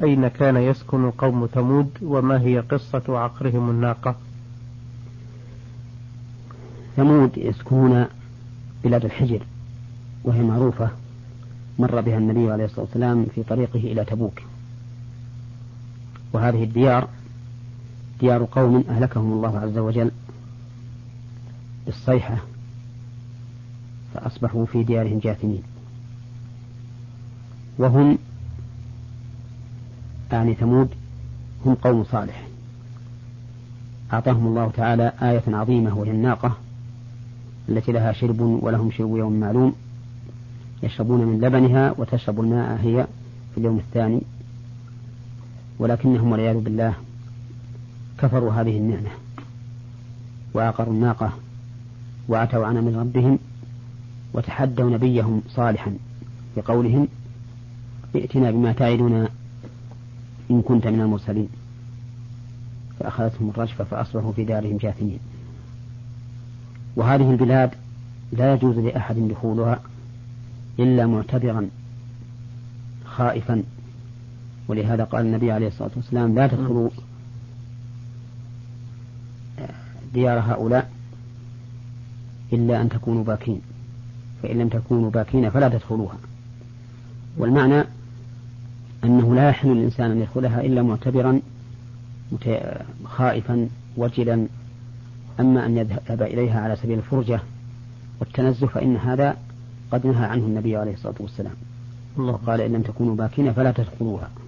أين كان يسكن قوم ثمود وما هي قصة عقرهم الناقة؟ ثمود يسكنون بلاد الحجر، وهي معروفة، مر بها النبي عليه الصلاة والسلام في طريقه إلى تبوك. وهذه الديار ديار قوم أهلكهم الله عز وجل بالصيحة، فأصبحوا في ديارهم جاثمين. وهم يعني ثمود هم قوم صالح، أعطاهم الله تعالى آية عظيمة وهي الناقة التي لها شرب ولهم شرب يوم معلوم، يشربون من لبنها وتشرب الماء هي في اليوم الثاني. ولكنهم والعياذ بالله كفروا هذه النعمة وعقروا الناقة وعتوا عن أمر ربهم وتحدوا نبيهم صالحا بقولهم ائتنا بما تعدنا إن كنت من المرسلين، فأخذتهم الرجفة فأصبحوا في دارهم جاثمين. وهذه البلاد لا يجوز لأحد دخولها إلا معتبرا خائفا، ولهذا قال النبي عليه الصلاة والسلام لا تدخلوا ديار هؤلاء إلا أن تكونوا باكين، فإن لم تكونوا باكين فلا تدخلوها. والمعنى أنه لا يحل الإنسان أن يدخلها إلا معتبرا خائفا وجلا. أما أن يذهب إليها على سبيل الفرجة والتنزه فإن هذا قد نهى عنه النبي عليه الصلاة والسلام، الله قال إن لم تكونوا باكين فلا تدخلوها.